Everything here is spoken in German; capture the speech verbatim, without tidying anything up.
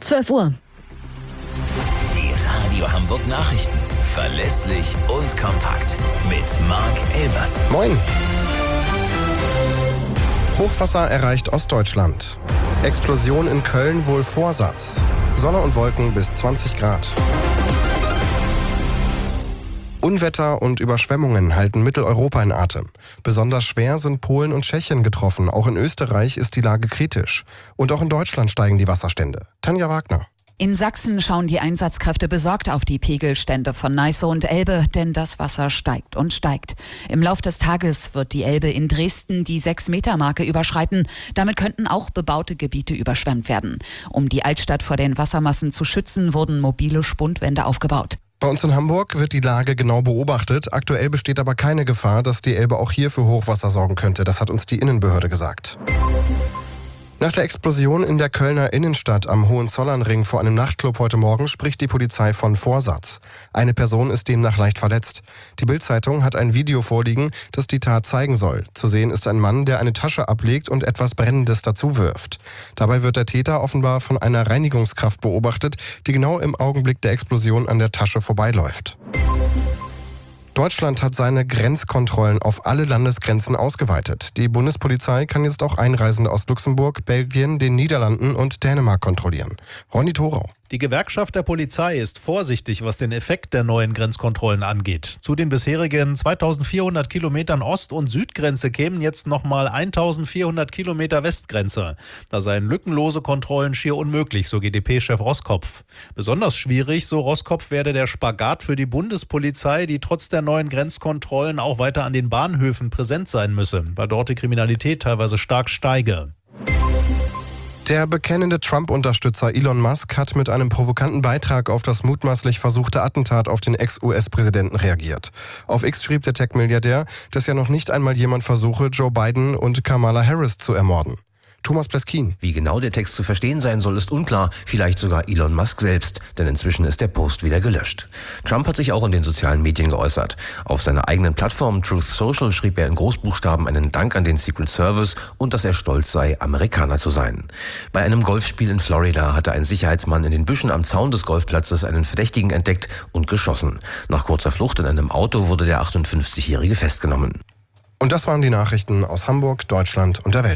zwölf Uhr. Die Radio Hamburg Nachrichten. Verlässlich und kompakt. Mit Marc Elvers. Moin. Hochwasser erreicht Ostdeutschland. Explosion in Köln wohl Vorsatz. Sonne und Wolken bis zwanzig Grad. Unwetter und Überschwemmungen halten Mitteleuropa in Atem. Besonders schwer sind Polen und Tschechien getroffen. Auch in Österreich ist die Lage kritisch. Und auch in Deutschland steigen die Wasserstände. Tanja Wagner. In Sachsen schauen die Einsatzkräfte besorgt auf die Pegelstände von Neiße und Elbe, denn das Wasser steigt und steigt. Im Lauf des Tages wird die Elbe in Dresden die sechs Meter Marke überschreiten. Damit könnten auch bebaute Gebiete überschwemmt werden. Um die Altstadt vor den Wassermassen zu schützen, wurden mobile Spundwände aufgebaut. Bei uns in Hamburg wird die Lage genau beobachtet. Aktuell besteht aber keine Gefahr, dass die Elbe auch hier für Hochwasser sorgen könnte. Das hat uns die Innenbehörde gesagt. Nach der Explosion in der Kölner Innenstadt am Hohenzollernring vor einem Nachtclub heute Morgen spricht die Polizei von Vorsatz. Eine Person ist demnach leicht verletzt. Die Bild-Zeitung hat ein Video vorliegen, das die Tat zeigen soll. Zu sehen ist ein Mann, der eine Tasche ablegt und etwas Brennendes dazu wirft. Dabei wird der Täter offenbar von einer Reinigungskraft beobachtet, die genau im Augenblick der Explosion an der Tasche vorbeiläuft. Deutschland hat seine Grenzkontrollen auf alle Landesgrenzen ausgeweitet. Die Bundespolizei kann jetzt auch Einreisende aus Luxemburg, Belgien, den Niederlanden und Dänemark kontrollieren. Ronny Thorau. Die Gewerkschaft der Polizei ist vorsichtig, was den Effekt der neuen Grenzkontrollen angeht. Zu den bisherigen zweitausendvierhundert Kilometern Ost- und Südgrenze kämen jetzt nochmal eintausendvierhundert Kilometer Westgrenze. Da seien lückenlose Kontrollen schier unmöglich, so G d P-Chef Roskopf. Besonders schwierig, so Roskopf, werde der Spagat für die Bundespolizei, die trotz der neuen Grenzkontrollen auch weiter an den Bahnhöfen präsent sein müsse, weil dort die Kriminalität teilweise stark steige. Der bekennende Trump-Unterstützer Elon Musk hat mit einem provokanten Beitrag auf das mutmaßlich versuchte Attentat auf den Ex-U S-Präsidenten reagiert. Auf X schrieb der Tech-Milliardär, dass ja noch nicht einmal jemand versuche, Joe Biden und Kamala Harris zu ermorden. Thomas Pleskin. Wie genau der Text zu verstehen sein soll, ist unklar. Vielleicht sogar Elon Musk selbst, denn inzwischen ist der Post wieder gelöscht. Trump hat sich auch in den sozialen Medien geäußert. Auf seiner eigenen Plattform Truth Social schrieb er in Großbuchstaben einen Dank an den Secret Service und dass er stolz sei, Amerikaner zu sein. Bei einem Golfspiel in Florida hatte ein Sicherheitsmann in den Büschen am Zaun des Golfplatzes einen Verdächtigen entdeckt und geschossen. Nach kurzer Flucht in einem Auto wurde der achtundfünfzigjährige festgenommen. Und das waren die Nachrichten aus Hamburg, Deutschland und der Welt.